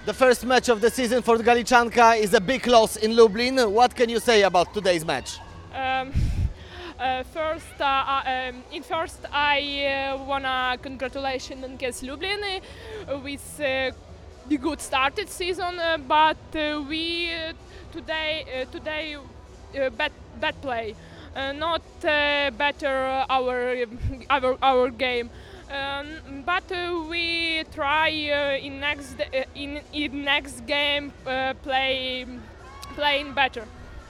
The first match of the season for Galiczanka is a big loss in Lublin. What can you say about today's match? Um, first, I wanna congratulation against Lublin with the good started season, but we today bad play, not better our game. But we try in next game playing better.